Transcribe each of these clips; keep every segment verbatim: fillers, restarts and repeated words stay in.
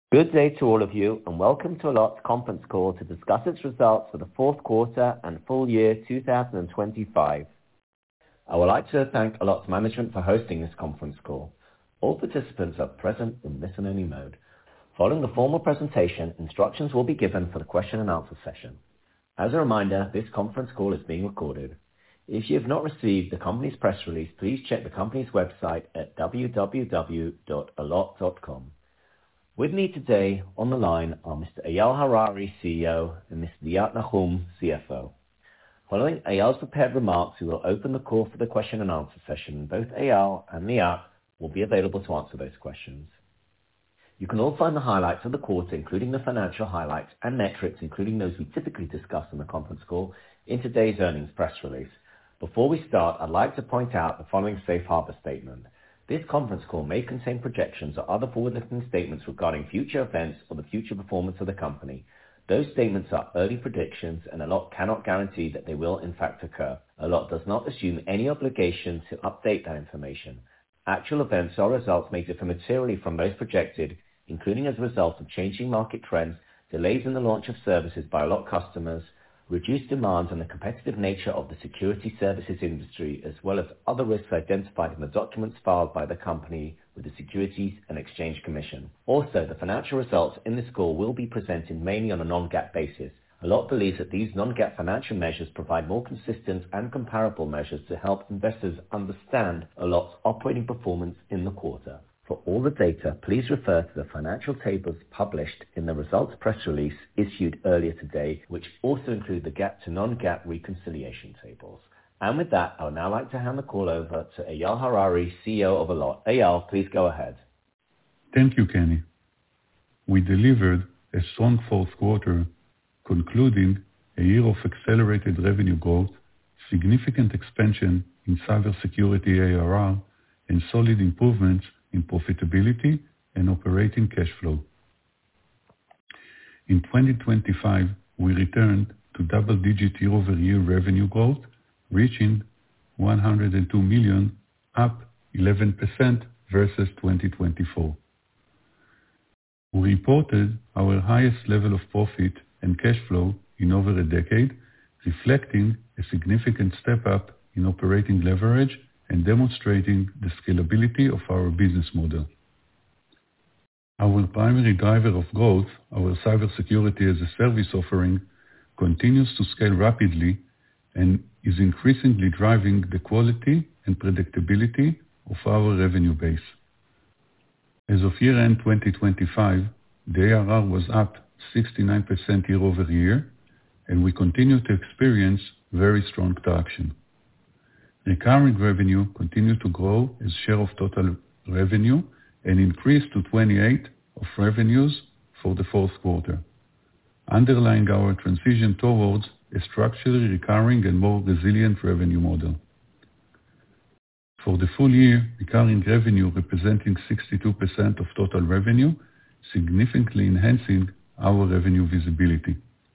Good day to all of you, and welcome to Allot's conference call to discuss its results for the fourth quarter and full year two thousand twenty-five. I would like to thank Allot's management for hosting this conference call. All participants are present in listen-only mode. Following the formal presentation, instructions will be given for the question and answer session. As a reminder, this conference call is being recorded. If you have not received the company's press release, please check the company's website at w w w dot allot dot com. With me today on the line are Mister Eyal Harari, C E O, and Mister Liat Nahum, C F O. Following Eyal's prepared remarks, we will open the call for the question and answer session. Both Eyal and Liat will be available to answer those questions. You can all find the highlights of the quarter, including the financial highlights and metrics, including those we typically discuss in the conference call, in today's earnings press release. Before we start, I'd like to point out the following safe harbor statement. This conference call may contain projections or other forward-looking statements regarding future events or the future performance of the company. Those statements are early predictions, and Allot cannot guarantee that they will in fact occur. Allot does not assume any obligation to update that information. Actual events or results may differ materially from those projected, including as a result of changing market trends, delays in the launch of services by Allot customers, reduced demands, and the competitive nature of the security services industry, as well as other risks identified in the documents filed by the company with the Securities and Exchange Commission. Also, the financial results in this call will be presented mainly on a non-GAAP basis. Allot believes that these non-GAAP financial measures provide more consistent and comparable measures to help investors understand Allot's operating performance in the quarter. For all the data, please refer to the financial tables published in the results press release issued earlier today, which also include the GAAP to non-GAAP reconciliation tables. And with that, I would now like to hand the call over to Eyal Harari, C E O of Allot. Eyal, please go ahead. Thank you, Kenny. We delivered a strong fourth quarter, concluding a year of accelerated revenue growth, significant expansion in cybersecurity A R R, and solid improvements in profitability and operating cash flow. In twenty twenty-five, we returned to double-digit year-over-year revenue growth, reaching one hundred two million, up eleven percent versus twenty twenty-four. We reported our highest level of profit and cash flow in over a decade, reflecting a significant step up in operating leverage and demonstrating the scalability of our business model. Our primary driver of growth, our cybersecurity as a service offering, continues to scale rapidly and is increasingly driving the quality and predictability of our revenue base. As of year-end twenty twenty-five, the A R R was up sixty-nine percent year-over-year, and we continue to experience very strong traction. Recurring revenue continued to grow as share of total revenue and increased to twenty-eight percent of revenues for the fourth quarter, underlying our transition towards a structurally recurring and more resilient revenue model. For the full year, recurring revenue representing sixty-two percent of total revenue, significantly enhancing our revenue visibility.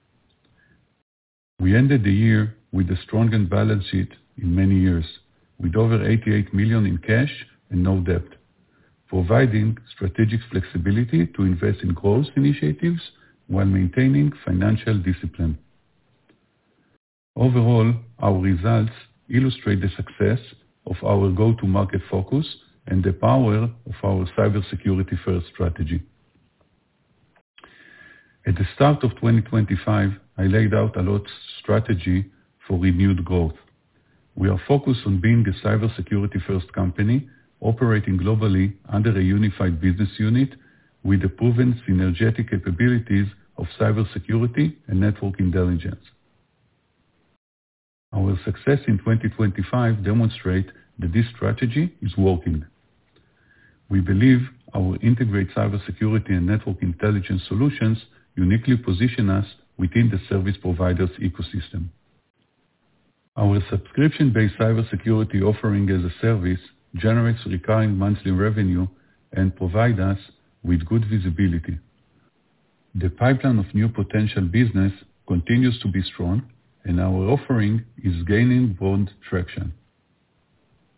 We ended the year with the strongest balance sheet in many years, with over eighty-eight million in cash and no debt, providing strategic flexibility to invest in growth initiatives while maintaining financial discipline. Overall, our results illustrate the success of our go-to-market focus and the power of our cybersecurity-first strategy. At the start of twenty twenty-five, I laid out Allot's strategy for renewed growth. We are focused on being a cybersecurity-first company operating globally under a unified business unit with the proven synergetic capabilities of cybersecurity and network intelligence. Our success in twenty twenty-five demonstrates that this strategy is working. We believe our integrated cybersecurity and network intelligence solutions uniquely position us within the service provider's ecosystem. Our subscription-based cybersecurity offering as a service generates recurring monthly revenue and provides us with good visibility. The pipeline of new potential business continues to be strong, and our offering is gaining broad traction.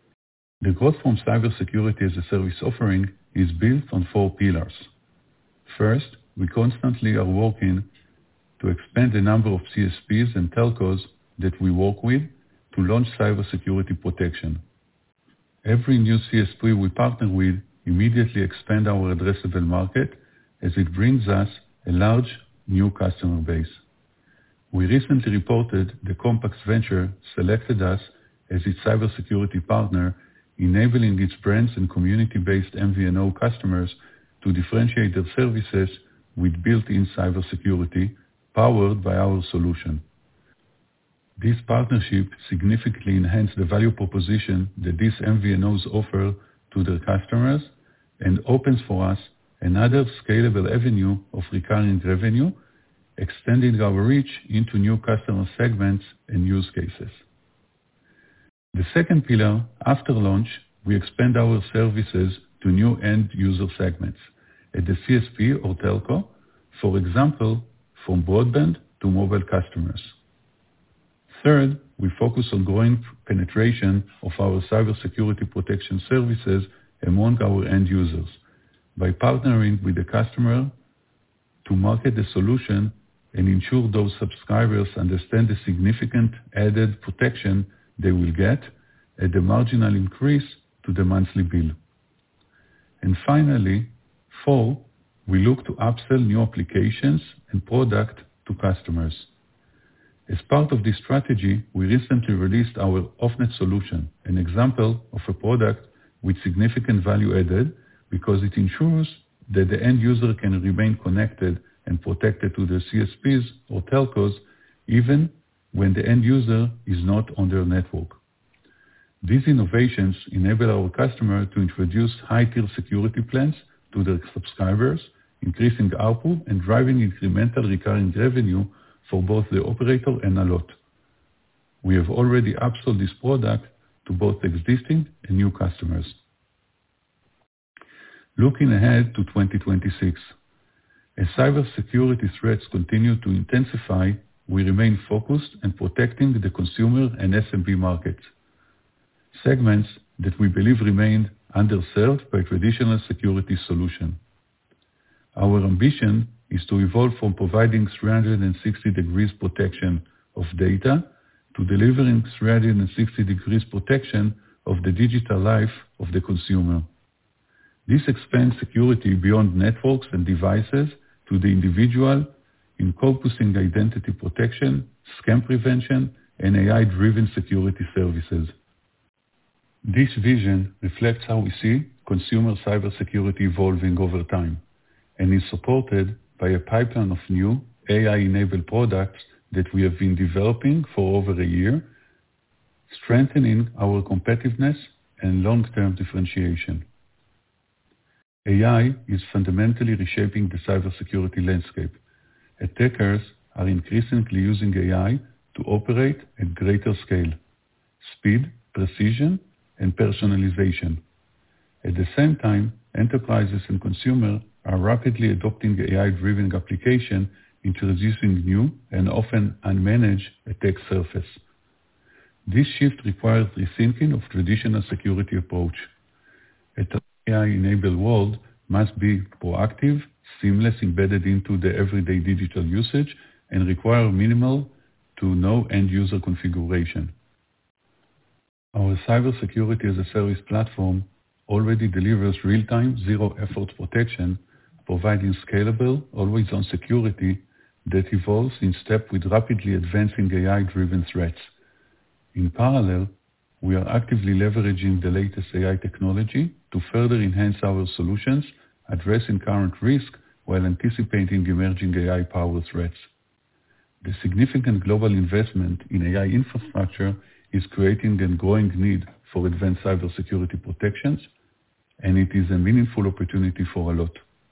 The growth from cybersecurity as a service offering is built on four pillars. First, we constantly are working to expand the number of C S Ps and telcos that we work with to launch cybersecurity protection. Every new C S P we partner with immediately expand our addressable market as it brings us a large new customer base. We recently reported the Compax Venture selected us as its cybersecurity partner, enabling its brands and community-based M V N O customers to differentiate their services with built-in cybersecurity powered by our solution. This partnership significantly enhanced the value proposition that these M V N Os offer to their customers and opens for us another scalable avenue of recurring revenue, extending our reach into new customer segments and use cases. The second pillar, after launch, we expand our services to new end user segments at the C S P or telco, for example, from broadband to mobile customers. Third, we focus on growing penetration of our cybersecurity protection services among our end users by partnering with the customer to market the solution and ensure those subscribers understand the significant added protection they will get at the marginal increase to the monthly bill. And finally, four, we look to upsell new applications and product to customers. As part of this strategy, we recently released our OffNet solution, an example of a product with significant value added because it ensures that the end user can remain connected and protected to their C S Ps or telcos even when the end user is not on their network. These innovations enable our customer to introduce high-tier security plans to their subscribers, increasing output and driving incremental recurring revenue for both the operator and Allot. We have already upsold this product to both existing and new customers. Looking ahead to twenty twenty-six, as cybersecurity threats continue to intensify, we remain focused on protecting the consumer and S M B markets, segments that we believe remain underserved by traditional security solutions. Our ambition is to evolve from providing three hundred sixty degrees protection of data to delivering three hundred sixty degrees protection of the digital life of the consumer. This expands security beyond networks and devices to the individual, encompassing identity protection, scam prevention, and A I-driven security services. This vision reflects how we see consumer cybersecurity evolving over time and is supported by a pipeline of new A I-enabled products that we have been developing for over a year, strengthening our competitiveness and long-term differentiation. A I is fundamentally reshaping the cybersecurity landscape. Attackers are increasingly using A I to operate at greater scale, speed, precision, and personalization. At the same time, enterprises and consumers are rapidly adopting A I-driven applications, introducing new and often unmanaged attack surface. This shift requires rethinking of traditional security approach. An A I-enabled world must be proactive, seamless, embedded into the everyday digital usage, and require minimal to no end-user configuration. Our cybersecurity as a service platform already delivers real-time, zero-effort protection, providing scalable, always-on security that evolves in step with rapidly advancing A I-driven threats. In parallel, we are actively leveraging the latest A I technology to further enhance our solutions, addressing current risk while anticipating emerging A I-powered threats. The significant global investment in A I infrastructure is creating a growing need for advanced cybersecurity protections, and it is a meaningful opportunity for Allot.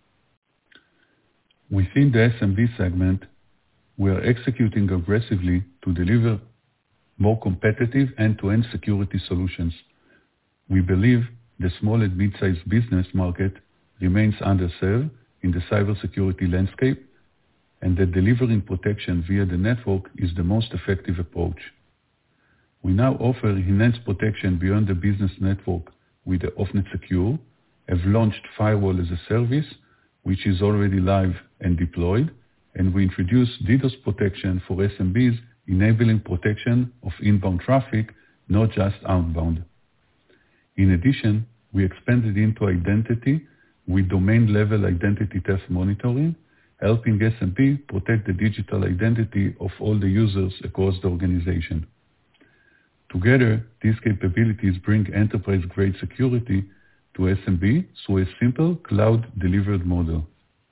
Within the S M B segment, we are executing aggressively to deliver more competitive end-to-end security solutions. We believe the small and mid-sized business market remains underserved in the cybersecurity landscape, and that delivering protection via the network is the most effective approach. We now offer enhanced protection beyond the business network with the OffNet Secure, have launched Firewall as a Service, which is already live and deployed, and we introduced DDoS protection for S M Bs, enabling protection of inbound traffic, not just outbound. In addition, we expanded into identity with domain-level identity theft monitoring, helping S M B protect the digital identity of all the users across the organization. Together, these capabilities bring enterprise-grade security to S M B through a simple cloud-delivered model.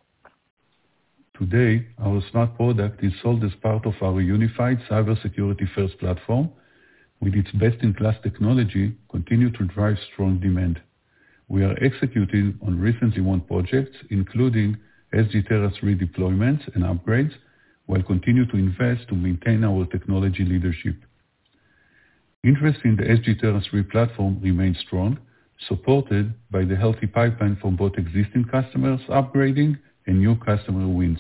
Today, our Smart product is sold as part of our unified cybersecurity-first platform, with its best-in-class technology continue to drive strong demand. We are executing on recently won projects, including S G Tera three deployments and upgrades, while continue to invest to maintain our technology leadership. Interest in the S G Tera three platform remains strong, supported by the healthy pipeline from both existing customers upgrading and new customer wins.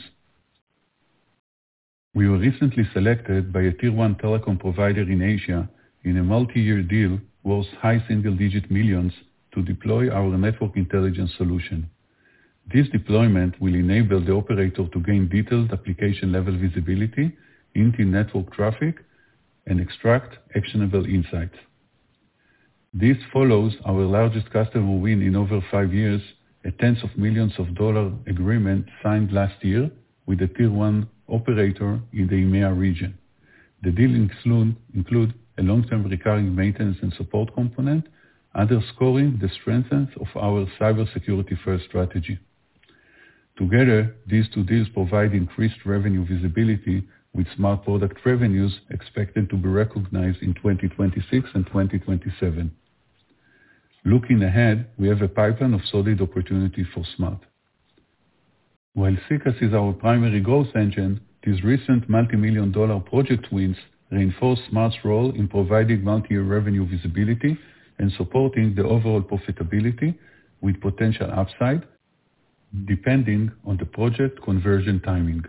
We were recently selected by a tier one telecom provider in Asia in a multi-year deal worth high single-digit millions to deploy our network intelligence solution. This deployment will enable the operator to gain detailed application-level visibility into network traffic and extract actionable insights. This follows our largest customer win in over five years, a tens of millions of dollar agreement signed last year with a tier one operator in the EMEA region. The deal include, include a long-term recurring maintenance and support component, underscoring the strength of our cybersecurity-first strategy. Together, these two deals provide increased revenue visibility, with Smart product revenues expected to be recognized in twenty twenty-six and twenty twenty-seven. Looking ahead, we have a pipeline of solid opportunity for Smart. While SECaaS is our primary growth engine, these recent multi-million dollar project wins reinforce Smart's role in providing multi-year revenue visibility and supporting the overall profitability with potential upside, depending on the project conversion timing.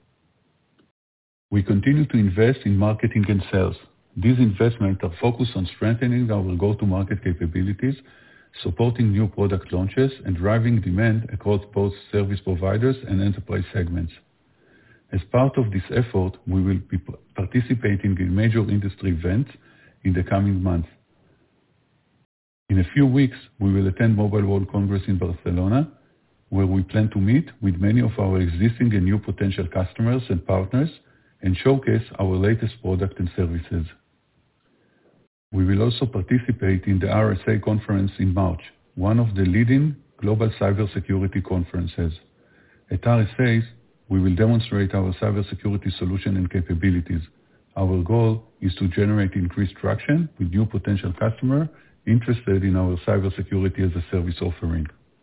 We continue to invest in marketing and sales. These investments are focused on strengthening our go-to-market capabilities, supporting new product launches, and driving demand across both service providers and enterprise segments. As part of this effort, we will be participating in major industry events in the coming months. In a few weeks, we will attend Mobile World Congress in Barcelona, where we plan to meet with many of our existing and new potential customers and partners and showcase our latest product and services. We will also participate in the R S A conference in March, one of the leading global cybersecurity conferences. At R S A, we will demonstrate our cybersecurity solution and capabilities. Our goal is to generate increased traction with new potential customers interested in our cybersecurity as a service offering.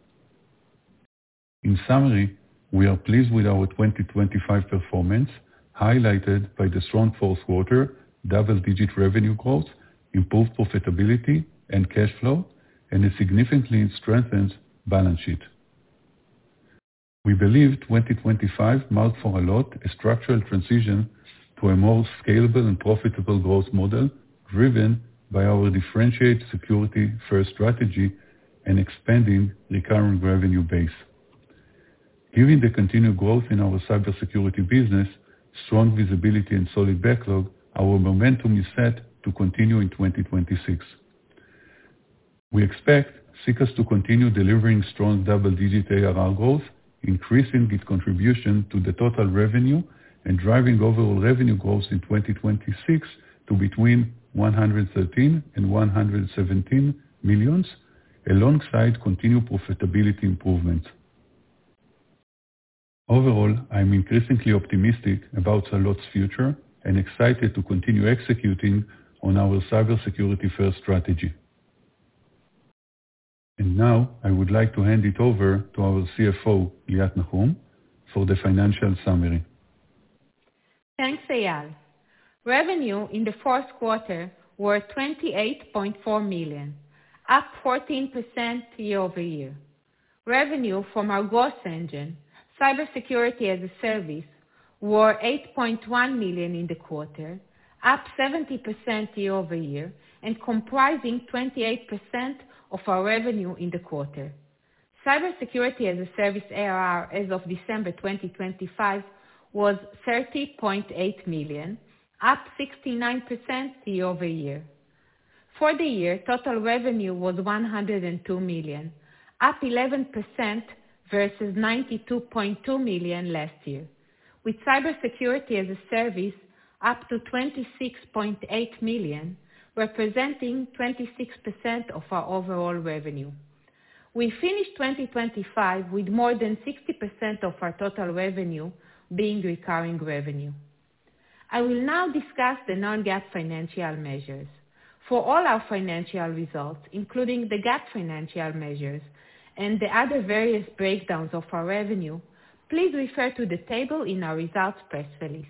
In summary, we are pleased with our twenty twenty-five performance, highlighted by the strong fourth quarter, double-digit revenue growth, improved profitability and cash flow, and a significantly strengthened balance sheet. We believe twenty twenty-five marked for Allot a structural transition to a more scalable and profitable growth model, driven by our differentiated security-first strategy and expanding recurring revenue base. Given the continued growth in our cybersecurity business, strong visibility and solid backlog, our momentum is set to continue in twenty twenty-six. We expect SECaaS to continue delivering strong double-digit A R R growth, increasing its contribution to the total revenue and driving overall revenue growth in twenty twenty-six to between one hundred thirteen and one hundred seventeen millions, alongside continued profitability improvements. Overall, I'm increasingly optimistic about Allot's future and excited to continue executing on our cybersecurity-first strategy. And now, I would like to hand it over to our C F O, Liat Nahum, for the financial summary. Thanks, Eyal. Revenue in the fourth quarter were twenty-eight point four million, up fourteen percent year-over-year. Revenue from our growth engine, Cybersecurity as a Service, were eight point one million in the quarter, up seventy percent year-over-year, and comprising twenty-eight percent of our revenue in the quarter. Cybersecurity as a Service A R R as of December twenty twenty-five was thirty point eight million, up sixty-nine percent year-over-year. For the year, total revenue was one hundred two million, up eleven percent versus ninety-two point two million last year, with cybersecurity as a service up to twenty-six point eight million, representing twenty-six percent of our overall revenue. We finished twenty twenty-five with more than sixty percent of our total revenue being recurring revenue. I will now discuss the non-GAAP financial measures. For all our financial results, including the GAAP financial measures and the other various breakdowns of our revenue, please refer to the table in our results press release.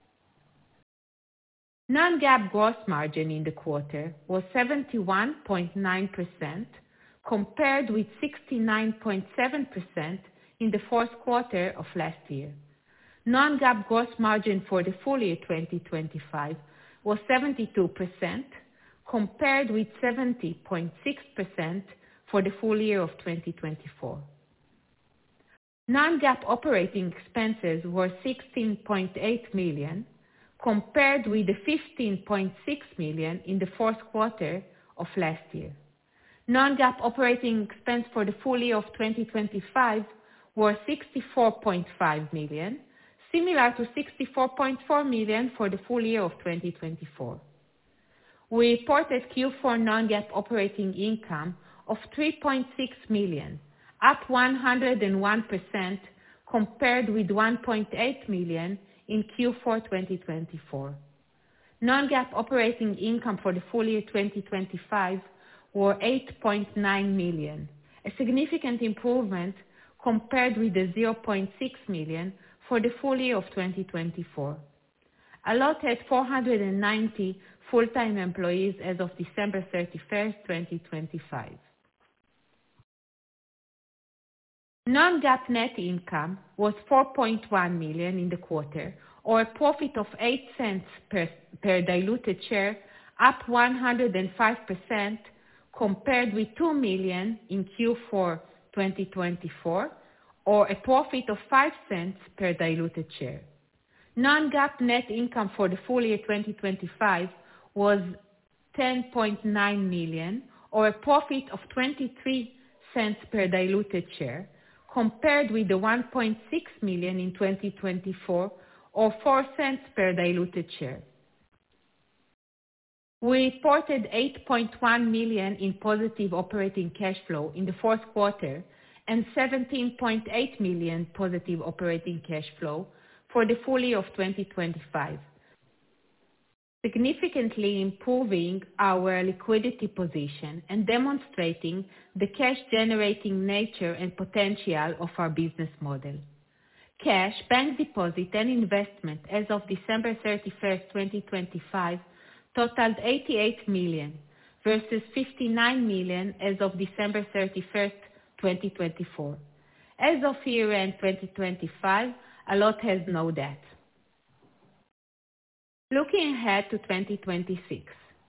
Non-GAAP gross margin in the quarter was seventy-one point nine percent, compared with sixty-nine point seven percent in the fourth quarter of last year. Non-GAAP gross margin for the full year twenty twenty-five was seventy-two percent, compared with seventy point six percent for the full year of twenty twenty-four. Non-GAAP operating expenses were sixteen point eight million, compared with the fifteen point six million in the fourth quarter of last year. Non-GAAP operating expense for the full year of twenty twenty-five were sixty-four point five million, similar to sixty-four point four million for the full year of twenty twenty-four. We reported Q four non-GAAP operating income of three point six million, up one hundred one percent compared with one point eight million in Q four twenty twenty-four. Non-GAAP operating income for the full year twenty twenty-five were eight point nine million, a significant improvement compared with the zero point six million for the full year of twenty twenty-four. Allot had four hundred ninety full-time employees as of December thirty-first, twenty twenty-five. Non-GAAP net income was four point one million in the quarter, or a profit of eight cents per, per diluted share, up one hundred five percent compared with two million in Q four twenty twenty-four, or a profit of five cents per diluted share. Non-GAAP net income for the full year twenty twenty-five was ten point nine million, or a profit of twenty-three cents per diluted share, compared with the one point six million in twenty twenty-four, or four cents per diluted share. We reported eight point one million in positive operating cash flow in the fourth quarter and seventeen point eight million positive operating cash flow for the full year of twenty twenty-five, significantly improving our liquidity position and demonstrating the cash-generating nature and potential of our business model. Cash, bank deposit, and investment as of December thirty-first, twenty twenty-five totaled eighty-eight million versus fifty-nine million as of December thirty-first, twenty twenty-four. As of year-end twenty twenty-five, Allot has no debt. Looking ahead to twenty twenty-six.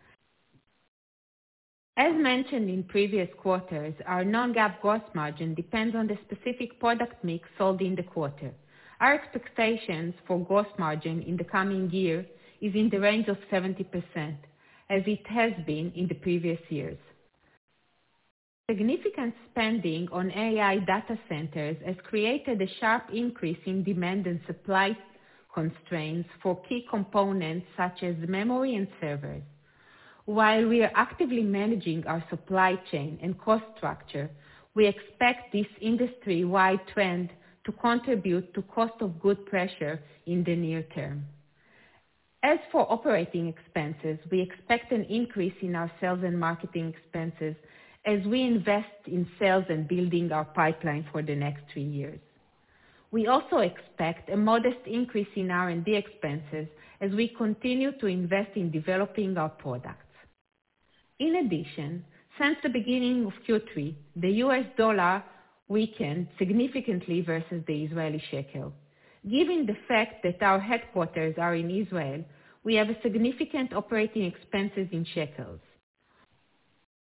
As mentioned in previous quarters, our non-GAAP gross margin depends on the specific product mix sold in the quarter. Our expectations for gross margin in the coming year is in the range of seventy percent, as it has been in the previous years. Significant spending on A I data centers has created a sharp increase in demand and supply constraints for key components such as memory and servers. While we are actively managing our supply chain and cost structure, we expect this industry-wide trend to contribute to cost of good pressure in the near term. As for operating expenses, we expect an increase in our sales and marketing expenses as we invest in sales and building our pipeline for the next three years. We also expect a modest increase in R and D expenses as we continue to invest in developing our products. In addition, since the beginning of Q three, the U S dollar weakened significantly versus the Israeli shekel. Given the fact that our headquarters are in Israel, we have a significant operating expenses in shekels.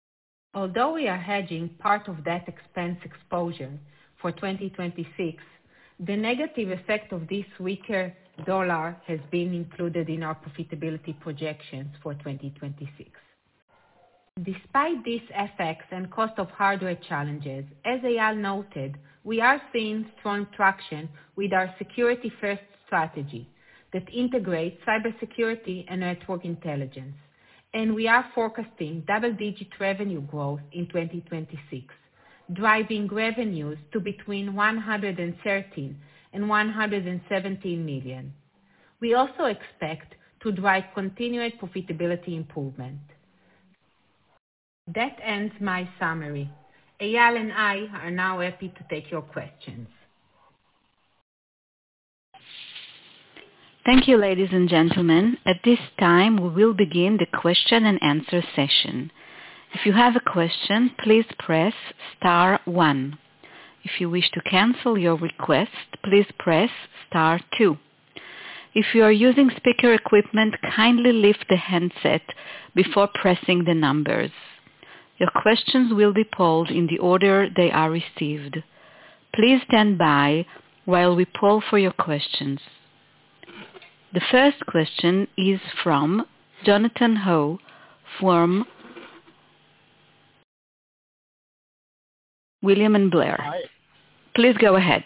Although we are hedging part of that expense exposure for twenty twenty-six, the negative effect of this weaker dollar has been included in our profitability projections for twenty twenty-six. Despite these effects and cost of hardware challenges, as Eyal noted, we are seeing strong traction with our security-first strategy that integrates cybersecurity and network intelligence, and we are forecasting double-digit revenue growth in twenty twenty-six, driving revenues to between one hundred thirteen and one hundred seventeen million. We also expect to drive continued profitability improvement. That ends my summary. Eyal and I are now happy to take your questions. Thank you, ladies and gentlemen. At this time, we will begin the question and answer session. If you have a question, please press star one. If you wish to cancel your request, please press star two. If you are using speaker equipment, kindly lift the handset before pressing the numbers. Your questions will be polled in the order they are received. Please stand by while we poll for your questions. The first question is from Jonathan Ho from William and Blair. Hi. Please go ahead.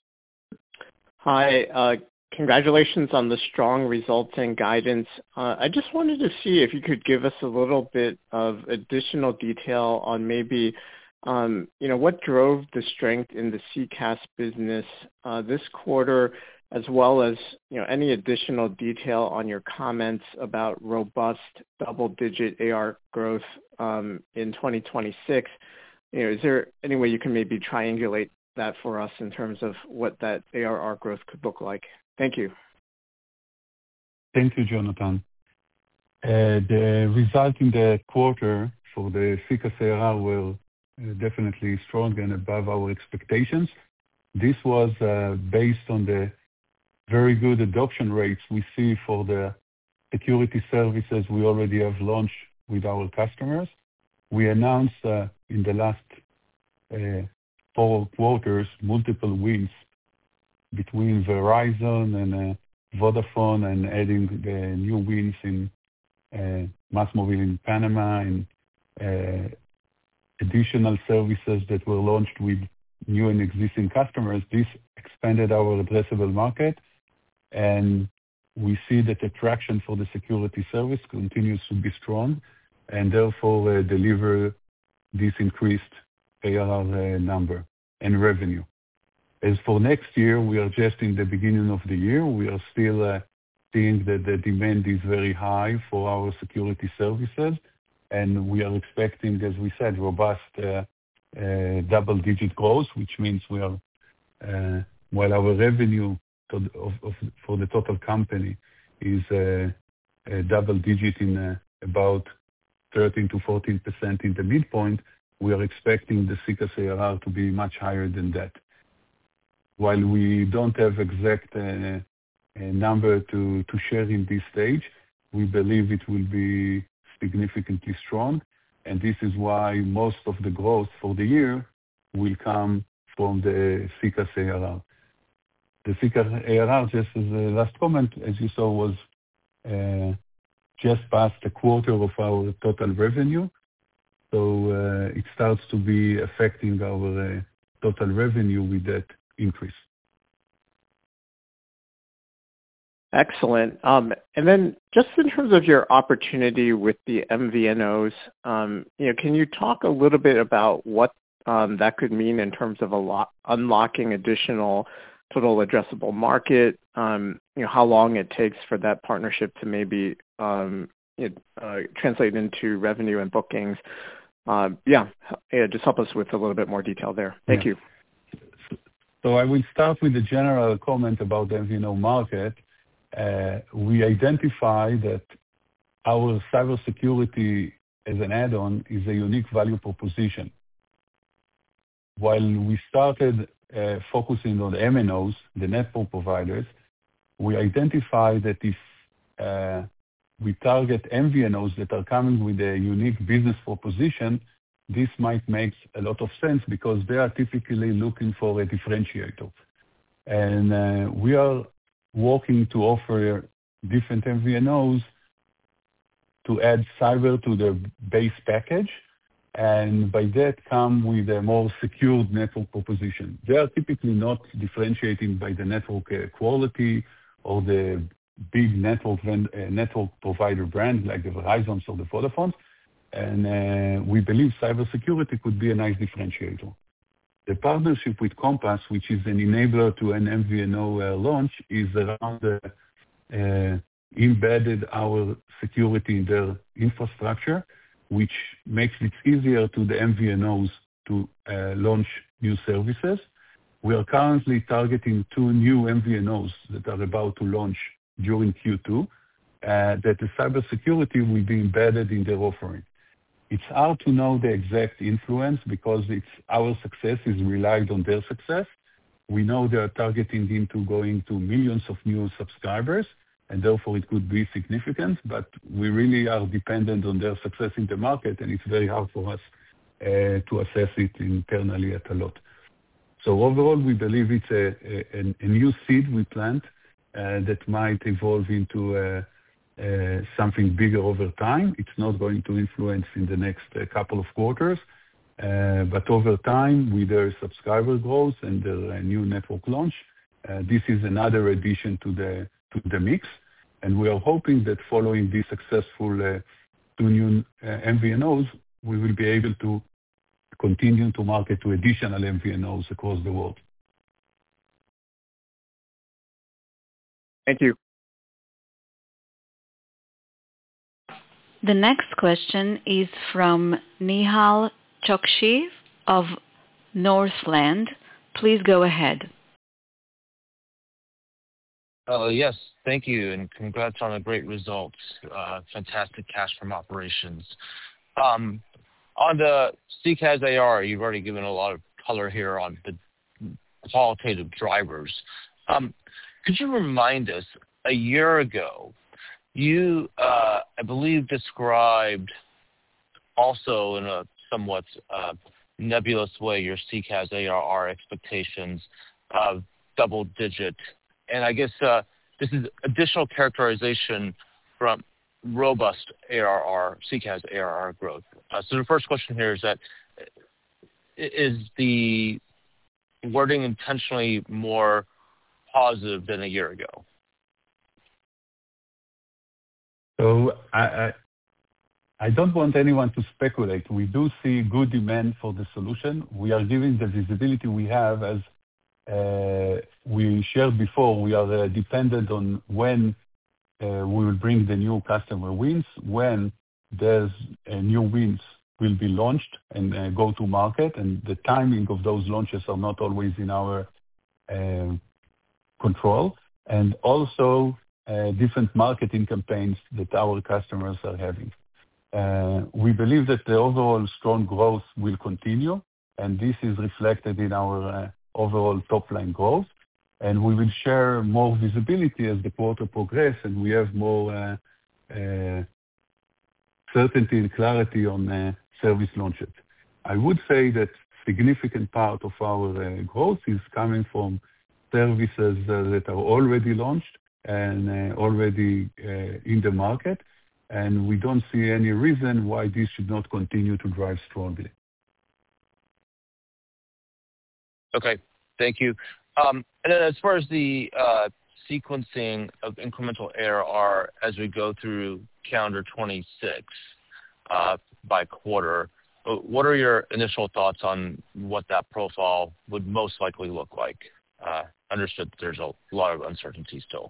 Hi. Uh, congratulations on the strong results and guidance. Uh, I just wanted to see if you could give us a little bit of additional detail on maybe, um, you know, what drove the strength in the C CaaS business uh, this quarter, as well as, you know, any additional detail on your comments about robust double-digit A R R growth um, in twenty twenty-six. You know, is there any way you can maybe triangulate that for us in terms of what that A R R growth could look like? Thank you. Thank you, Jonathan. Uh, the result in the quarter for the C CaaS A R R were uh, definitely strong and above our expectations. This was uh, based on the very good adoption rates we see for the security services we already have launched with our customers. We announced uh, in the last uh, four quarters multiple wins between Verizon and uh, Vodafone, and adding the new wins in uh, MásMóvil in Panama, and uh, additional services that were launched with new and existing customers. This expanded our addressable market, and we see that the traction for the security service continues to be strong, and therefore uh, deliver this increased A R R uh, number and revenue. As for next year, we are just in the beginning of the year. We are still uh, seeing that the demand is very high for our security services, and we are expecting, as we said, robust uh, uh, double-digit growth, which means we are, uh, while our revenue to, of, of, for the total company is uh, a double-digit in uh, about thirteen to fourteen percent in the midpoint, we are expecting the C CaaS A R R to be much higher than that. While we don't have exact uh, number to, to share in this stage, we believe it will be significantly strong, and this is why most of the growth for the year will come from the C CaaS A R R. The C CaaS A R R, just as a last comment, as you saw, was uh, just past a quarter of our total revenue, so uh, it starts to be affecting our uh, total revenue with that increase. Excellent. Um, and then just in terms of your opportunity with the M V N Os, um, you know, can you talk a little bit about what um, that could mean in terms of a lot, unlocking additional total addressable market, um, you know, how long it takes for that partnership to maybe um, you know, uh, translate into revenue and bookings? Uh, yeah, yeah, just help us with a little bit more detail there. Thank yeah. you. So I will start with the general comment about the M V N O market. Uh, we identify that our cybersecurity as an add-on is a unique value proposition. While we started uh, focusing on the M N Os, the network providers, we identify that if uh, we target M V N Os that are coming with a unique business proposition, this might make a lot of sense because they are typically looking for a differentiator. And uh, we are working to offer different M V N Os to add cyber to their base package, and by that come with a more secured network proposition. They are typically not differentiating by the network uh, quality or the big network vend- uh, network provider brand like the Verizons or the Vodafones, and uh, we believe cybersecurity could be a nice differentiator. The partnership with Compass, which is an enabler to an M V N O uh, launch, is around the uh, embedded our security in their infrastructure, which makes it easier to the M V N Os to uh, launch new services. We are currently targeting two new M V N Os that are about to launch during Q two, uh, that the cybersecurity will be embedded in their offering. It's hard to know the exact influence because it's our success is relied on their success. We know they are targeting into going to millions of new subscribers, and therefore it could be significant, but we really are dependent on their success in the market, and it's very hard for us uh, to assess it internally at Allot. So overall, we believe it's a, a, a new seed we plant uh, that might evolve into uh, uh, something bigger over time. It's not going to influence in the next uh, couple of quarters, uh, but over time, with their subscriber growth and their uh, new network launch, uh, this is another addition to the to the mix. And we are hoping that following this successful uh, two new uh, M V N Os, we will be able to continue to market to additional M V N Os across the world. Thank you. The next question is from Nehal Chokshi of Northland. Please go ahead. Uh, yes, thank you, and congrats on the great results. Uh, fantastic cash from operations. Um, on the C C A S A R, you've already given a lot of color here on the qualitative drivers. Um, could you remind us, a year ago, you, uh, I believe, described also in a somewhat uh, nebulous way your C C A S A R expectations of double-digit. And I guess uh, this is additional characterization from robust A R R, C C A S A R R growth. Uh, so the first question here is that, is the wording intentionally more positive than a year ago? So I, I, I don't want anyone to speculate. We do see good demand for the solution. We are giving the visibility we have as Uh, we shared before, we are uh, dependent on when uh, we will bring the new customer wins, when there's uh, new wins will be launched and uh, go to market, and the timing of those launches are not always in our uh, control, and also uh, different marketing campaigns that our customers are having. Uh, we believe that the overall strong growth will continue, and this is reflected in our uh, overall top-line growth, and we will share more visibility as the quarter progresses, and we have more uh, uh, certainty and clarity on uh, service launches. I would say that significant part of our uh, growth is coming from services uh, that are already launched and uh, already uh, in the market, and we don't see any reason why this should not continue to drive strongly. Okay, thank you. Um, and then as far as the uh, sequencing of incremental A R R as we go through calendar twenty-six uh, by quarter, what are your initial thoughts on what that profile would most likely look like? Uh, understood that there's a lot of uncertainty still.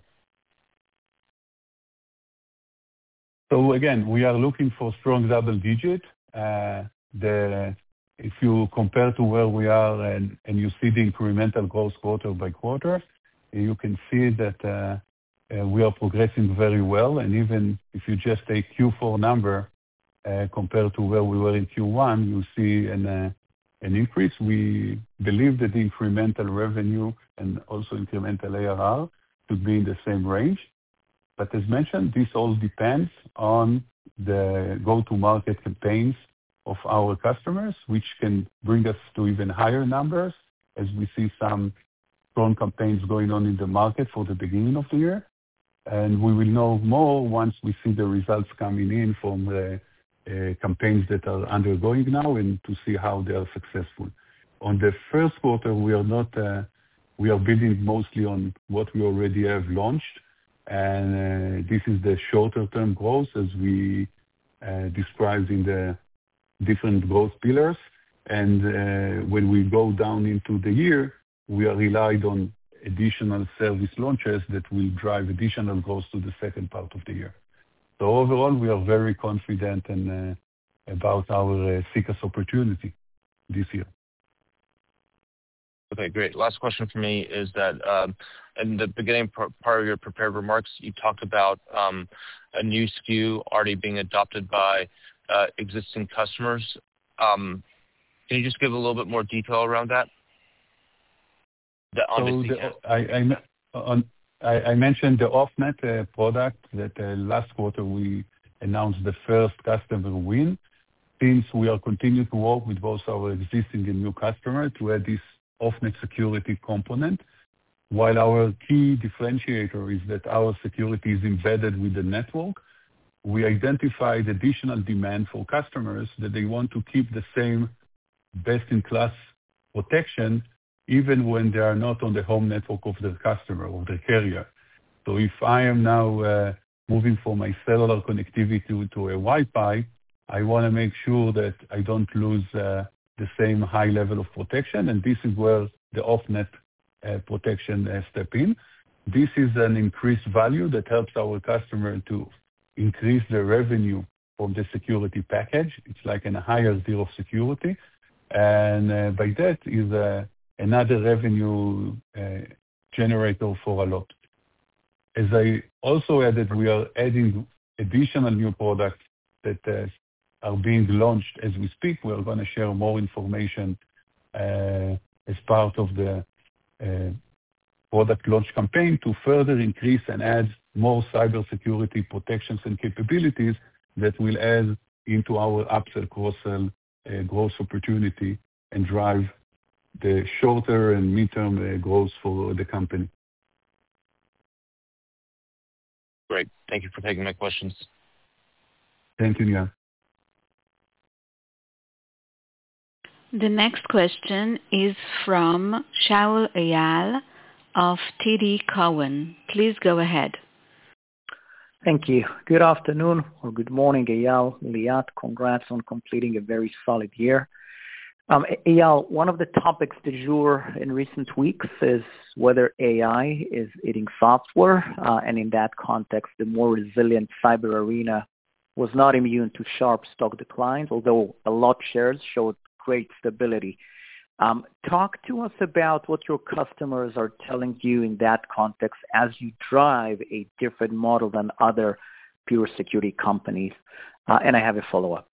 So again, we are looking for strong double digit. Uh, the If you compare to where we are and, and you see the incremental growth quarter by quarter, you can see that uh, uh, we are progressing very well. And even if you just take Q four number uh, compared to where we were in Q one, you see an, uh, an increase. We believe that the incremental revenue and also incremental A R R should be in the same range. But as mentioned, this all depends on the go-to-market campaigns of our customers, which can bring us to even higher numbers as we see some strong campaigns going on in the market for the beginning of the year. And we will know more once we see the results coming in from the uh, campaigns that are undergoing now and to see how they are successful. On the first quarter, we are not, uh, we are building mostly on what we already have launched. And uh, this is the shorter term growth as we uh, described in the different growth pillars. And uh, when we go down into the year, we are relied on additional service launches that will drive additional growth to the second part of the year. So overall, we are very confident and uh, about our uh, CCaaS opportunity this year. Okay, great. Last question for me is that um, in the beginning part of your prepared remarks, you talked about um, a new S K U already being adopted by uh, existing customers. Um, can you just give a little bit more detail around that? The, so the, I, I, on, I, I mentioned the OffNet uh, product that uh, last quarter we announced the first customer win. Since we are continuing to work with both our existing and new customers to add this OffNet security component, while our key differentiator is that our security is embedded with the network, we identified additional demand for customers that they want to keep the same best-in-class protection even when they are not on the home network of the customer or the carrier. So if I am now uh, moving from my cellular connectivity to, to a Wi-Fi, I want to make sure that I don't lose uh, the same high level of protection, and this is where the OffNet uh, protection uh, step in. This is an increased value that helps our customer to increase the revenue from the security package. It's like a higher tier of security, and uh, by that is uh, another revenue uh, generator for Allot. As I also added, we are adding additional new products that uh, are being launched as we speak. We are going to share more information uh, as part of the uh, product launch campaign to further increase and add more cybersecurity protections and capabilities that will add into our upsell cross-sell uh, growth opportunity and drive the shorter and midterm uh, growth for the company. Great. Thank you for taking my questions. Thank you, Nia. The next question is from Shaul Eyal of T D Cowen. Please go ahead. Thank you. Good afternoon or good morning, Eyal, Liat. Congrats on completing a very solid year. Um, Eyal, one of the topics du jour in recent weeks is whether A I is eating software, uh, and in that context, the more resilient cyber arena was not immune to sharp stock declines, although Allot shares showed great stability. Um, talk to us about what your customers are telling you in that context as you drive a different model than other pure security companies. Uh, and I have a follow-up.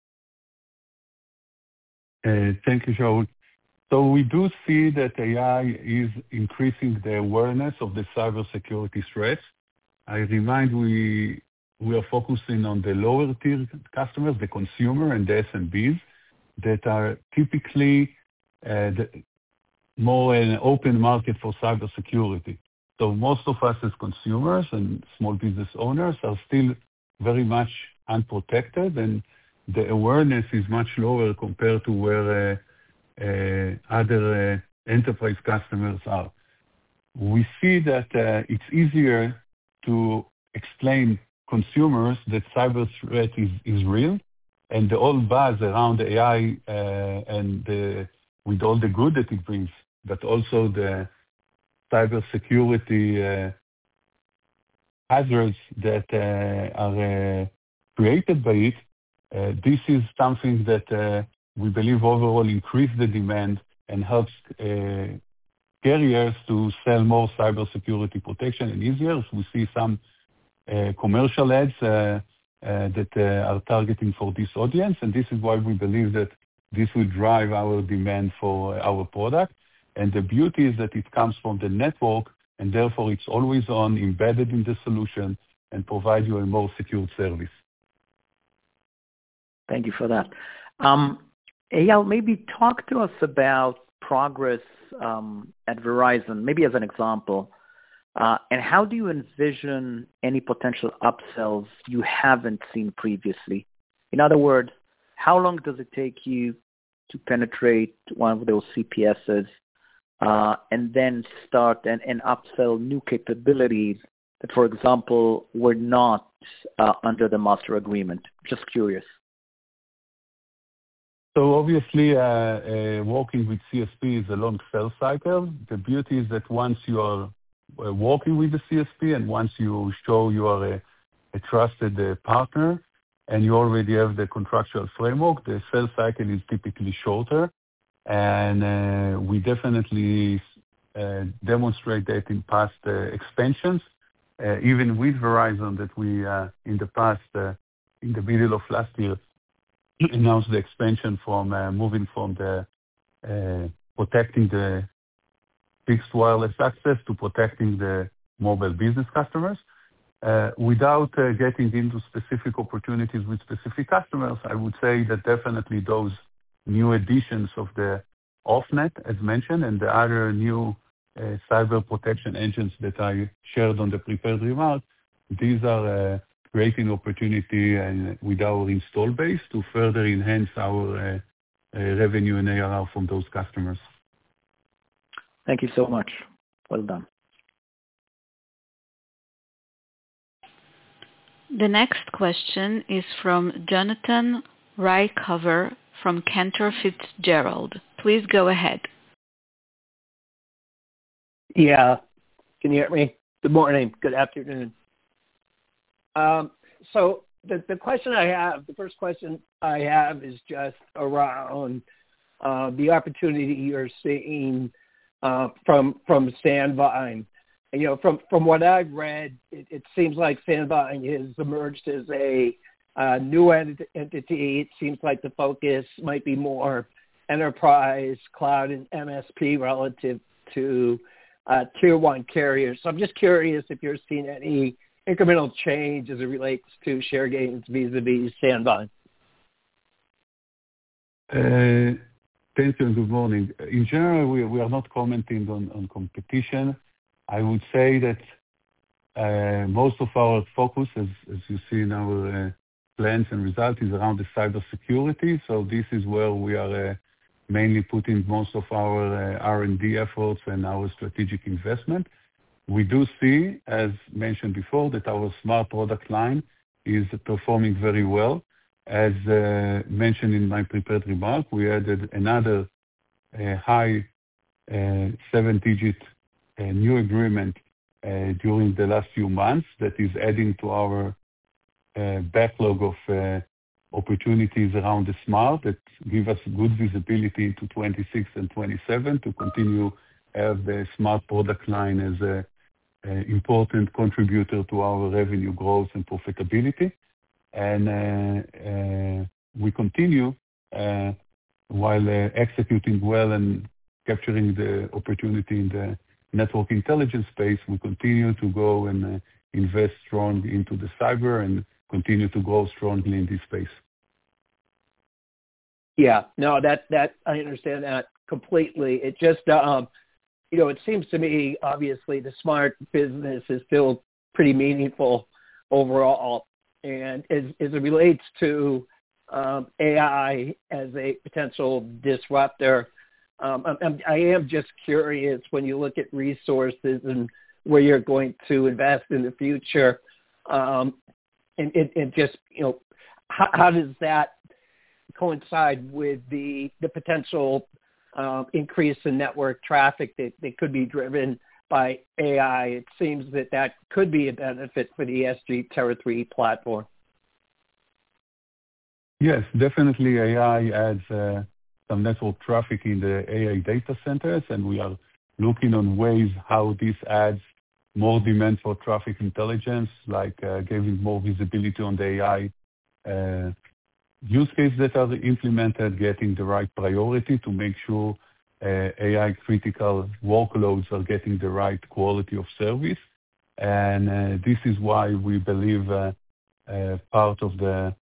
Uh, thank you, Shaul. So we do see that A I is increasing the awareness of the cybersecurity threats. I remind we we are focusing on the lower tier customers, the consumer and the S M Bs, that are typically uh, the, more an open market for cybersecurity. So most of us as consumers and small business owners are still very much unprotected, and the awareness is much lower compared to where uh, uh, other uh, enterprise customers are. We see that uh, it's easier to explain consumers that cyber threat is, is real, and the whole buzz around A I uh, and the, with all the good that it brings, but also the cybersecurity uh, hazards that uh, are uh, created by it. Uh, this is something that uh, we believe overall increase the demand and helps uh, carriers to sell more cybersecurity protection and easier. So we see some uh, commercial ads uh, uh, that uh, are targeting for this audience, and this is why we believe that this will drive our demand for our product. And the beauty is that it comes from the network, and therefore it's always on, embedded in the solution, and provide you a more secure service. Thank you for that. Um, Eyal, maybe talk to us about progress um, at Verizon, maybe as an example. Uh, and how do you envision any potential upsells you haven't seen previously? In other words, how long does it take you to penetrate one of those C P Ss uh, and then start and, and upsell new capabilities that, for example, were not uh, under the master agreement? Just curious. So obviously, uh, uh, working with C S P is a long sales cycle. The beauty is that once you are uh, working with the C S P and once you show you are a, a trusted uh, partner and you already have the contractual framework, the sales cycle is typically shorter. And uh, we definitely uh, demonstrate that in past uh, expansions, uh, even with Verizon that we, uh, in the past, uh, in the middle of last year, announced the expansion from uh, moving from the uh, protecting the fixed wireless access to protecting the mobile business customers. Uh, without uh, getting into specific opportunities with specific customers, I would say that definitely those new additions of the off-net, as mentioned, and the other new uh, cyber protection engines that I shared on the prepared remarks, these are uh, creating opportunity and with our install base to further enhance our uh, uh, revenue and A R R from those customers. Thank you so much. Well done. The next question is from Jonathan Rycover from Cantor Fitzgerald. Please go ahead. Yeah. Can you hear me? Good morning. Good afternoon. Um, so the, the question I have, the first question I have is just around uh, the opportunity you're seeing uh, from from Sandvine. You know, from, from what I've read, it, it seems like Sandvine has emerged as a uh, new ent- entity. It seems like the focus might be more enterprise, cloud, and M S P relative to uh, tier one carriers. So I'm just curious if you're seeing any incremental change as it relates to share gains vis-a-vis Sandvine. Uh, thank you and good morning. In general, we, we are not commenting on, on competition. I would say that uh, most of our focus, as, as you see in our uh, plans and results, is around the cybersecurity. So this is where we are uh, mainly putting most of our uh, R and D efforts and our strategic investment. We do see, as mentioned before, that our smart product line is performing very well. As uh, mentioned in my prepared remark, we added another uh, high uh, seven-digit uh, new agreement uh, during the last few months that is adding to our uh, backlog of uh, opportunities around the smart that give us good visibility into twenty-six and twenty-seven to continue have the smart product line as a Uh, important contributor to our revenue growth and profitability. And uh, uh, we continue, uh, while uh, executing well and capturing the opportunity in the network intelligence space, we continue to go and uh, invest strong into the cyber and continue to grow strongly in this space. Yeah, no, that, that I understand that completely. It just, um, you know, it seems to me, obviously, the smart business is still pretty meaningful overall. And as, as it relates to um, A I as a potential disruptor, um, I'm, I am just curious when you look at resources and where you're going to invest in the future, um, and, and, and just, you know, how, how does that coincide with the, the potential Uh, increase in network traffic that, that could be driven by A I? It seems that that could be a benefit for the S G Tera three platform. Yes, definitely A I adds uh, some network traffic in the A I data centers, and we are looking on ways how this adds more demand for traffic intelligence, like uh, giving more visibility on the A I uh, use cases that are implemented, getting the right priority to make sure uh, A I critical workloads are getting the right quality of service. And uh, this is why we believe uh, uh, part of the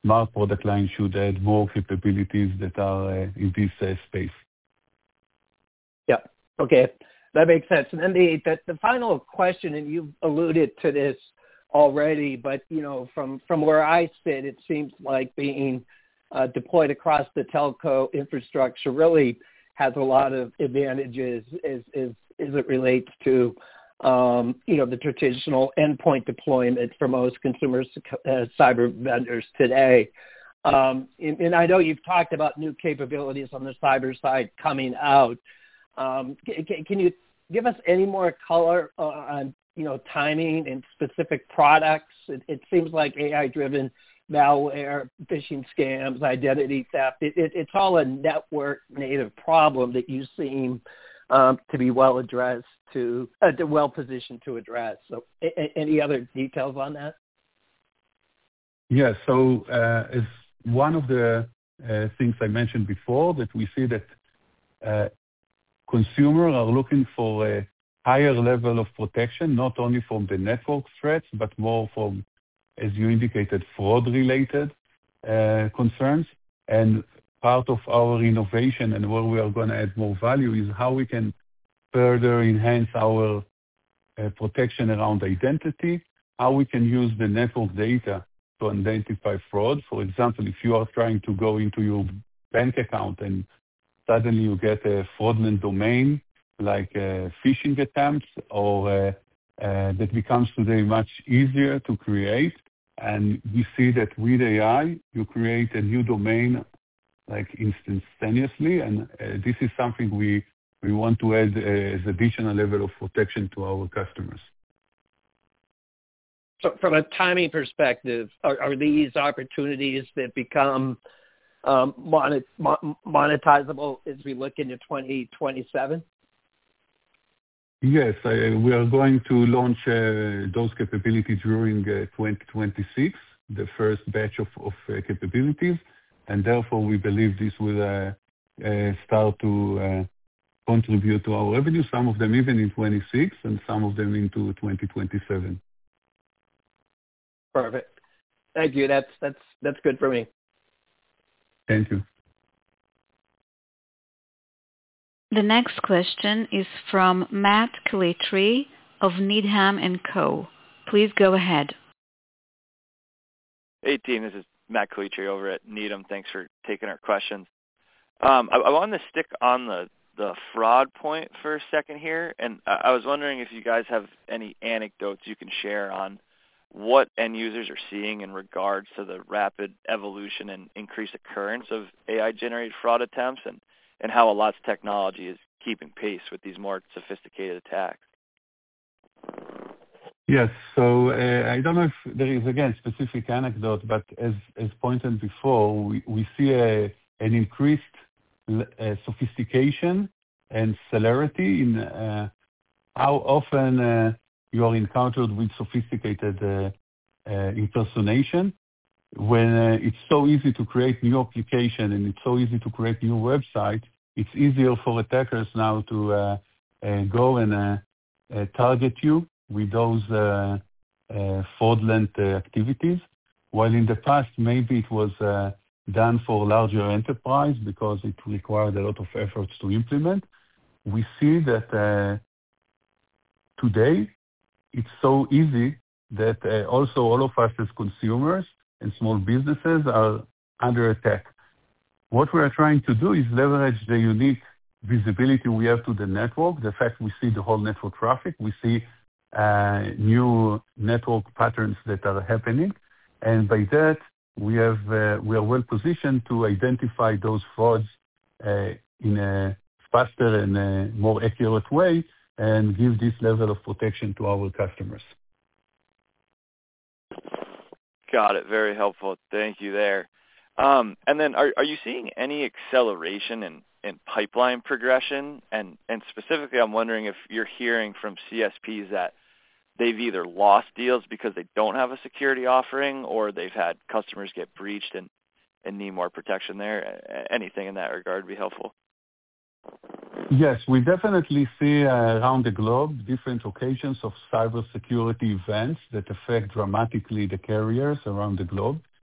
Smart product line should add more capabilities that are uh, in this uh, space. Yeah. Okay. That makes sense. And then the, the, the final question, and you've alluded to this already, but, you know, from, from where I sit, it seems like being uh, deployed across the telco infrastructure really has a lot of advantages as, as, as it relates to, um, you know, the traditional endpoint deployment for most consumer uh, cyber vendors today. Um, and, and I know you've talked about new capabilities on the cyber side coming out. Um, can, can you give us any more color uh, on, you know, timing and specific products? It, it seems like A I-driven malware, phishing scams, identity theft, it, it, it's all a network-native problem that you seem um, to be well addressed to, uh, well positioned to address. So, a, any other details on that? Yeah. So, uh, as one of the uh, things I mentioned before, that we see that uh, consumers are looking for a higher level of protection, not only from the network threats, but more from, as you indicated, fraud-related uh, concerns. And part of our innovation and where we are going to add more value is how we can further enhance our uh, protection around identity, how we can use the network data to identify fraud. For example, if you are trying to go into your bank account and suddenly you get a fraudulent domain like uh, phishing attempts, or uh, uh, that becomes today much easier to create. And we see that with A I, you create a new domain like instantaneously, and uh, this is something we we want to add uh, as additional level of protection to our customers. So from a timing perspective, are, are these opportunities that become um, monet, monetizable as we look into twenty twenty-seven? Yes, I, we are going to launch uh, those capabilities during uh, twenty twenty-six, the first batch of, of uh, capabilities, and therefore we believe this will uh, uh, start to uh, contribute to our revenue, some of them even in twenty-six and some of them into twenty twenty-seven. Perfect. Thank you. That's, that's, that's good for me. Thank you. The next question is from Matt Calitri of Needham and Co. Please go ahead. Hey team, this is Matt Calitri over at Needham. Thanks for taking our questions. Um, I, I wanted to stick on the, the fraud point for a second here, and I, I was wondering if you guys have any anecdotes you can share on what end users are seeing in regards to the rapid evolution and increased occurrence of A I-generated fraud attempts, and, and how Allot's technology is keeping pace with these more sophisticated attacks. Yes. So uh, I don't know if there is, again, specific anecdote, but as, as pointed before, we, we see a, an increased uh, sophistication and celerity in uh, how often uh, you are encountered with sophisticated uh, uh, impersonation. When uh, it's so easy to create new application and it's so easy to create new website, it's easier for attackers now to uh, uh, go and uh, uh, target you with those uh, uh, fraudulent uh, activities. While in the past, maybe it was uh, done for larger enterprise because it required a lot of efforts to implement. We see that uh, today it's so easy that uh, also all of us as consumers and small businesses are under attack. What we are trying to do is leverage the unique visibility we have to the network, the fact we see the whole network traffic, we see uh, new network patterns that are happening, and by that we have uh, we are well positioned to identify those frauds uh, in a faster and a more accurate way and give this level of protection to our customers. Got it. Very helpful. Thank you there. Um, and then are, are you seeing any acceleration in, in pipeline progression? And, and specifically, I'm wondering if you're hearing from C S Ps that they've either lost deals because they don't have a security offering, or they've had customers get breached and, and need more protection there. Anything in that regard would be helpful. Yes, we definitely see uh, around the globe different occasions of cybersecurity events that affect dramatically the carriers around the globe.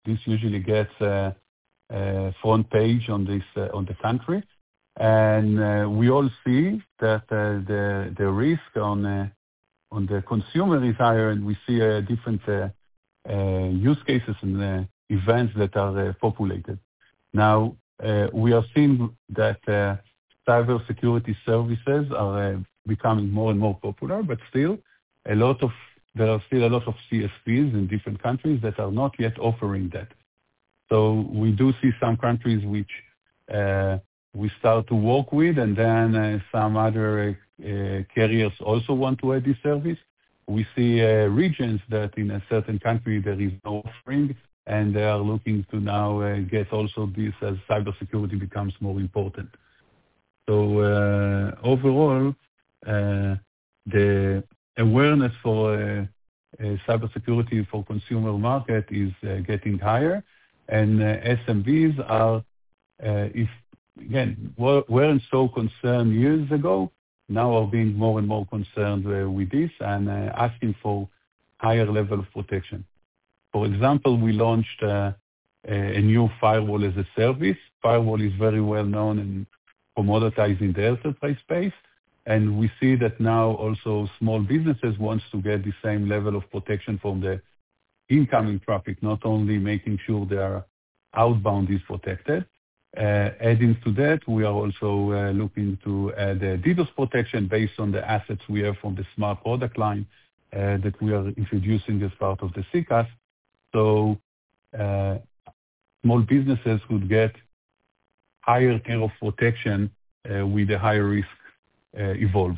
This usually gets a front page on this on the country. And uh, we all see that uh, the the risk on uh, on the consumer is higher, and we see uh, different uh, uh, use cases and uh, events that are uh, populated. Now, uh, we are seeing that uh, cybersecurity services are uh, becoming more and more popular, but still a lot of there are still a lot of C S Ps in different countries that are not yet offering that. So we do see some countries which uh, we start to work with, and then uh, some other uh, carriers also want to add this service. We see uh, regions that in a certain country there is no offering, and they are looking to now uh, get also this as cybersecurity becomes more important. So uh, overall, uh, the awareness for uh, uh, cybersecurity for consumer market is uh, getting higher, and uh, S M Bs are, uh, if again, weren't so concerned years ago, now are being more and more concerned uh, with this and uh, asking for higher level of protection. For example, we launched uh, a new firewall as a service. Firewall is very well known and commoditized in the enterprise space, and we see that now also small businesses wants to get the same level of protection from the incoming traffic, not only making sure their outbound is protected. Uh, adding to that, we are also uh, looking to add uh, DDoS protection based on the assets we have from the smart product line uh, that we are introducing as part of the C C A S. So uh, small businesses could get higher tier of protection uh, with the higher risk uh, evolves.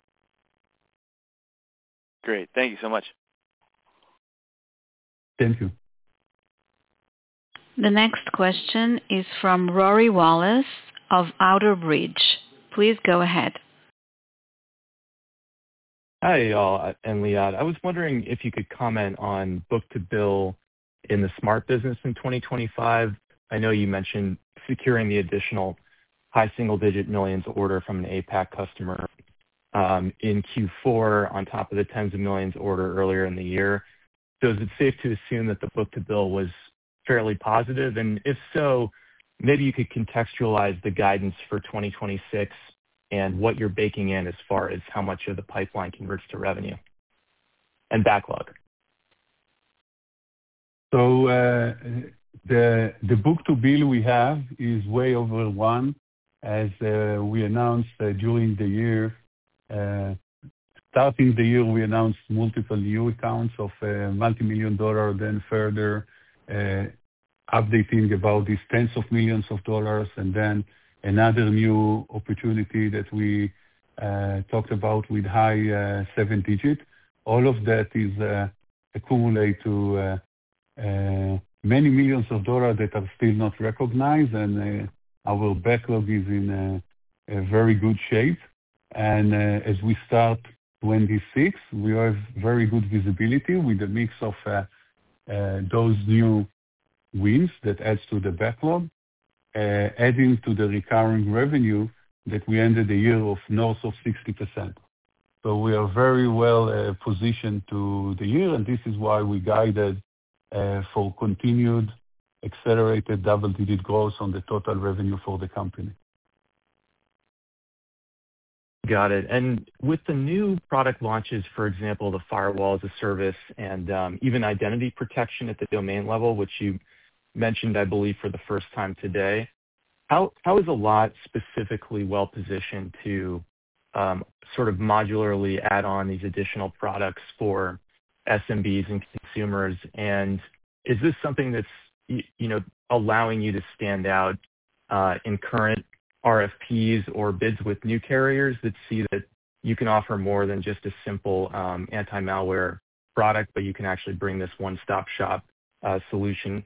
Great. Thank you so much. Thank you. The next question is from Rory Wallace of Outerbridge. Please go ahead. Hi, y'all, and Liat. I was wondering if you could comment on book-to-bill in the smart business in twenty twenty-five. I know you mentioned securing the additional high single-digit millions order from an APAC customer um, in Q four on top of the tens of millions order earlier in the year. So is it safe to assume that the book-to-bill was fairly positive? And if so, maybe you could contextualize the guidance for twenty twenty-six and what you're baking in as far as how much of the pipeline converts to revenue and backlog. So uh, the the book-to-bill we have is way over one, as uh, we announced uh, during the year. Uh, starting the year, we announced multiple new accounts of uh, multi-million dollar, then further uh, updating about these tens of millions of dollars, and then another new opportunity that we uh, talked about with high uh, seven digit. All of that is uh, accumulate to uh, uh, many millions of dollars that are still not recognized, and uh, our backlog is in a, a very good shape. And uh, as we start twenty-six, we have very good visibility with a mix of uh, uh, those new wins that adds to the backlog, uh, adding to the recurring revenue that we ended the year of north of sixty percent. So we are very well uh, positioned to the year, and this is why we guided uh, for continued accelerated double-digit growth on the total revenue for the company. Got it. And with the new product launches, for example, the firewall as a service and um, even identity protection at the domain level, which you mentioned, I believe, for the first time today, how how is Allot specifically well positioned to um, sort of modularly add on these additional products for S M Bs and consumers? And is this something that's you, you know allowing you to stand out uh, in current R F Ps or bids with new carriers that see that you can offer more than just a simple um, anti-malware product, but you can actually bring this one-stop shop uh, solution?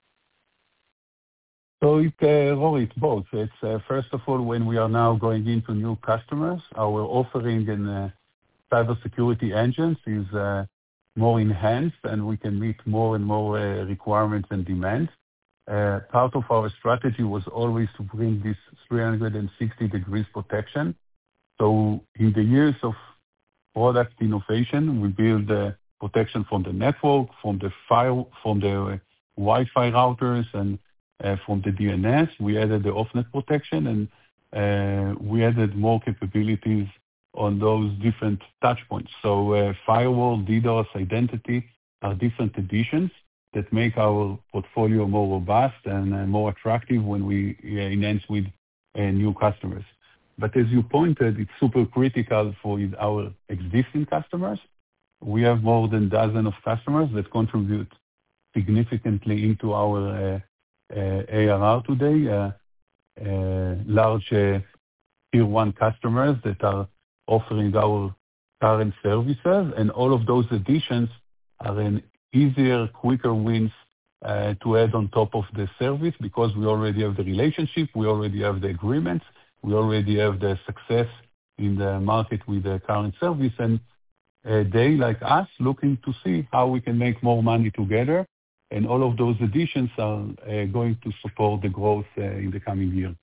So it, uh, Rory, it's both. It's uh, first of all, when we are now going into new customers, our offering in uh, cybersecurity engines is uh, more enhanced, and we can meet more and more uh, requirements and demands. Uh, part of our strategy was always to bring this three hundred sixty degrees protection. So in the years of product innovation, we build uh, protection from the network, from the file, from the Wi-Fi routers and uh, from the D N S. We added the off-net protection, and uh, we added more capabilities on those different touch points. So uh, firewall, DDoS, identity are different additions that make our portfolio more robust and uh, more attractive when we uh, enhance with uh, new customers. But as you pointed, it's super critical for our existing customers. We have more than a dozen of customers that contribute significantly into our uh, uh, A R R today, uh, uh, large uh, tier one customers that are offering our current services, and all of those additions are an easier, quicker wins uh, to add on top of the service because we already have the relationship, we already have the agreements, we already have the success in the market with the current service, and uh, they, like us, looking to see how we can make more money together, and all of those additions are uh, going to support the growth uh, in the coming year.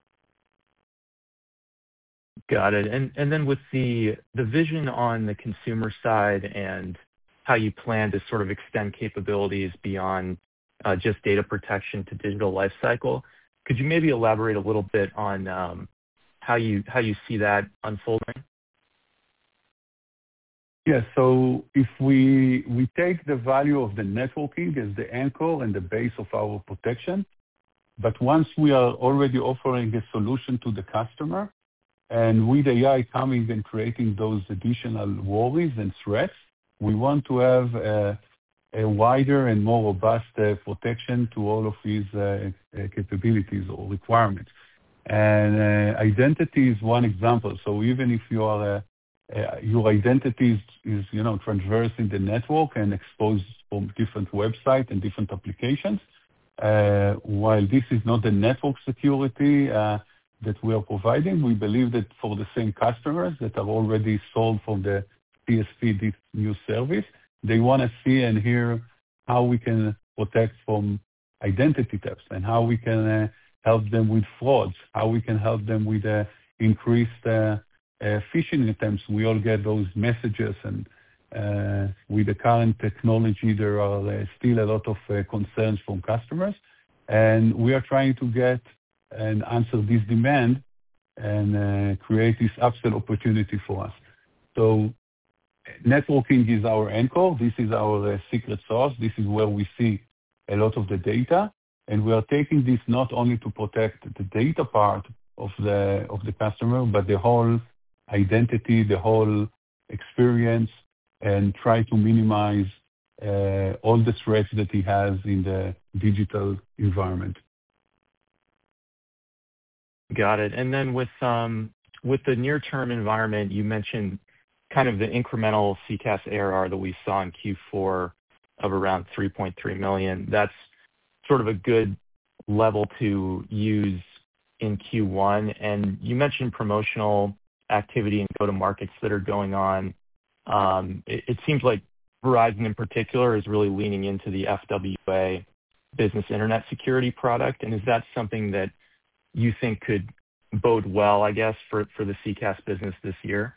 Got it. And and then with the the vision on the consumer side and how you plan to sort of extend capabilities beyond uh, just data protection to digital lifecycle, could you maybe elaborate a little bit on um, how you how you see that unfolding? Yeah. So if we we take the value of the networking as the anchor and the base of our protection, but once we are already offering a solution to the customer, and with A I coming and creating those additional worries and threats, we want to have a, a wider and more robust uh, protection to all of these uh, uh, capabilities or requirements. And uh, identity is one example. So even if you are uh, uh, your identity is, is you know traversing the network and exposed from different websites and different applications, uh, while this is not the network security uh, that we are providing, we believe that for the same customers that are already sold from the C S P this new service, they want to see and hear how we can protect from identity thefts and how we can uh, help them with frauds, how we can help them with uh, increased uh, uh, phishing attempts. We all get those messages, and uh, with the current technology, there are uh, still a lot of uh, concerns from customers, and we are trying to get and answer this demand and uh, create this upsell opportunity for us. So networking is our anchor. This is our uh, secret sauce. This is where we see a lot of the data. And we are taking this not only to protect the data part of the of the customer, but the whole identity, the whole experience, and try to minimize uh, all the threats that he has in the digital environment. Got it. And then with um, with the near-term environment, you mentioned kind of the incremental C CaaS A R R that we saw in Q four of around three point three million. That's sort of a good level to use in Q one. And you mentioned promotional activity and go-to-markets that are going on. Um, it, it seems like Verizon in particular is really leaning into the F W A business internet security product. And is that something that you think could bode well, I guess, for, for the C CaaS business this year?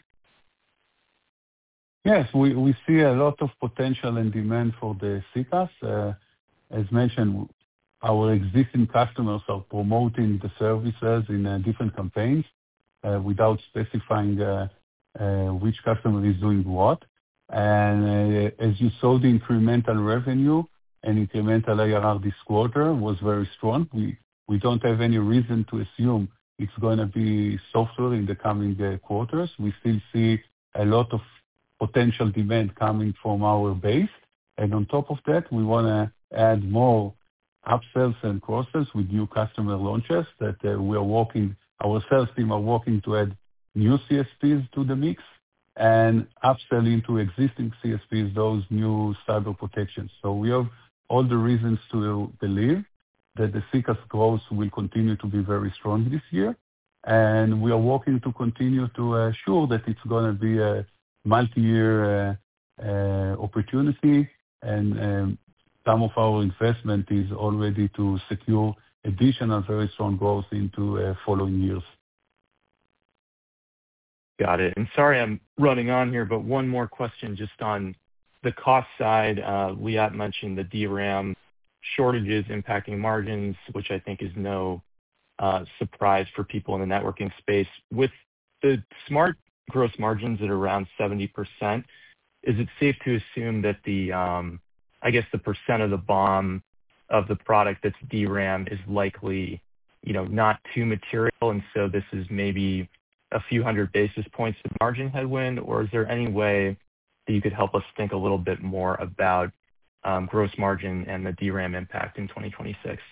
Yes, we, we see a lot of potential and demand for the C CaaS. Uh, as mentioned, our existing customers are promoting the services in uh, different campaigns uh, without specifying uh, uh, which customer is doing what. And uh, as you saw, the incremental revenue and incremental A R R this quarter was very strong. We we don't have any reason to assume it's going to be softer in the coming uh, quarters. We still see a lot of potential demand coming from our base. And on top of that, we want to add more upsells and cross-sells with new customer launches that uh, we are working, our sales team are working to add new C S Ps to the mix and upsell into existing C S Ps those new cyber protections. So we have all the reasons to believe that the C CaaS growth will continue to be very strong this year. And we are working to continue to assure that it's going to be a multi-year uh, uh, opportunity, and um, some of our investment is already to secure additional very strong growth into uh, following years. Got it. And sorry I'm running on here, but one more question just on the cost side. Uh, Liat mentioned the D RAM shortages impacting margins, which I think is no uh, surprise for people in the networking space. With the smart gross margins at around seventy percent, is it safe to assume that the, um, I guess the percent of the B O M of the product that's D RAM is likely, you know, not too material, and so this is maybe a few hundred basis points of margin headwind? Or is there any way that you could help us think a little bit more about um, gross margin and the D RAM impact in twenty twenty-six?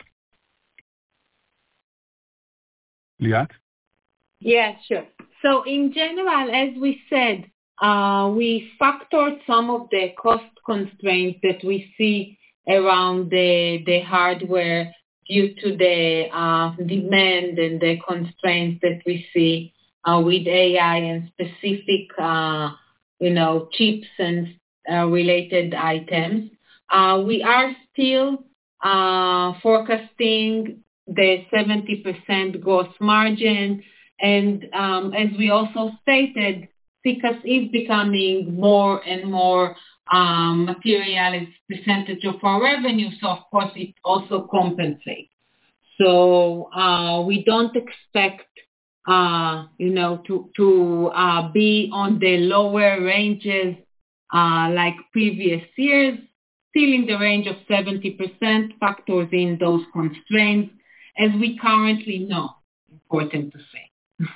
Liat? Yeah, sure. So in general, as we said, uh, we factored some of the cost constraints that we see around the, the hardware due to the uh, demand and the constraints that we see uh, with A I and specific, uh, you know, chips and uh, related items. Uh, we are still uh, forecasting the seventy percent gross margin. And um, as we also stated, C C A S is becoming more and more um, material as percentage of our revenue. So, of course, it also compensates. So uh, we don't expect, uh, you know, to, to uh, be on the lower ranges uh, like previous years. Still in the range of seventy percent, factors in those constraints, as we currently know, important to say.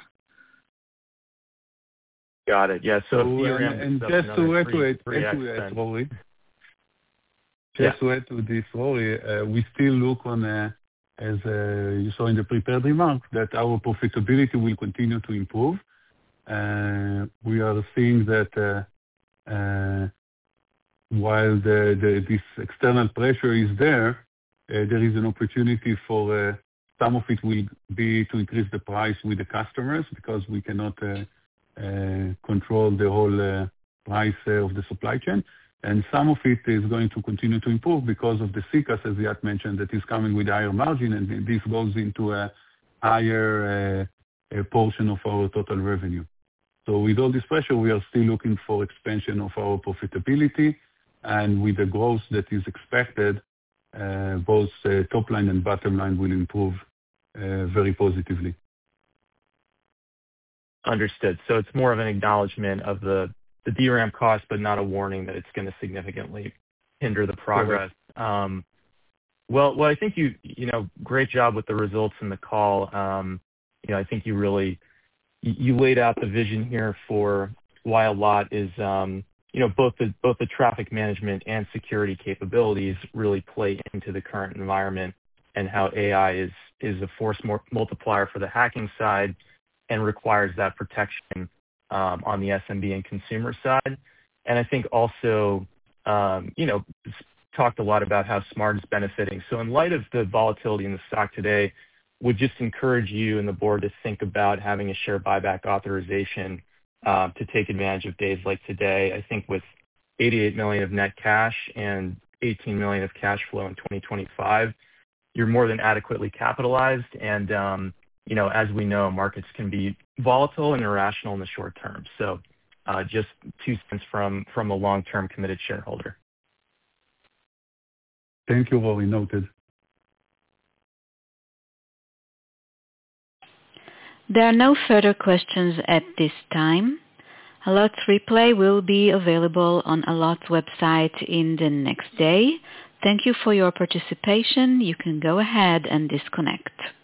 Got it. Yeah. So, So, if and, and just to add to it, three add X to it, then. Rory, Yeah. just to add to this, Rory, uh, we still look on, uh, as uh, you saw in the prepared remarks, that our profitability will continue to improve. Uh, we are seeing that uh, uh, while the, the, this external pressure is there, uh, there is an opportunity for uh, some of it will be to increase the price with the customers because we cannot uh, uh, control the whole uh, price uh, of the supply chain. And some of it is going to continue to improve because of the C C A S, as Liat mentioned, that is coming with higher margin, and this goes into a higher uh, a portion of our total revenue. So with all this pressure, we are still looking for expansion of our profitability, and with the growth that is expected, uh, both uh, top line and bottom line will improve uh, very positively. Understood. So it's more of an acknowledgement of the, the D RAM cost, but not a warning that it's going to significantly hinder the progress. Um, well, well, I think you, you know, great job with the results in the call. Um, you know, I think you really, you, you laid out the vision here for why Allot is, um, you know, both the, both the traffic management and security capabilities really play into the current environment, and how A I is, is a force multiplier for the hacking side and requires that protection um, on the S M B and consumer side. And I think also, um, you know, talked a lot about how Smart is benefiting. So in light of the volatility in the stock today, would just encourage you and the board to think about having a share buyback authorization uh, to take advantage of days like today. I think with eighty-eight million dollars of net cash and eighteen million dollars of cash flow in twenty twenty-five, you're more than adequately capitalized. And, um, you know, as we know, markets can be volatile and irrational in the short term. So uh, just two cents from, from a long-term committed shareholder. Thank you, Rory. Noted. There are no further questions at this time. Allot's replay will be available on Allot's website in the next day. Thank you for your participation. You can go ahead and disconnect.